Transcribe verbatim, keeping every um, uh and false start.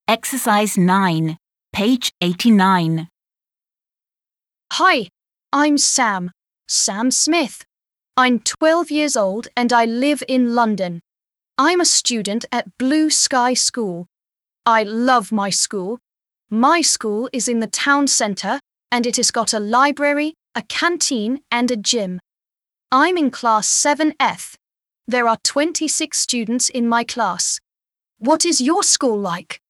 Exercise nine, page eighty-nine. Hi, I'm Sam, Sam Smith. I'm twelve years old and I live in London. I'm a student at Blue Sky School. I love my school. My school is in the town centre and it has got a library, a canteen and a gym. I'm in class seven F. There are twenty-six students in my class. What is your school like?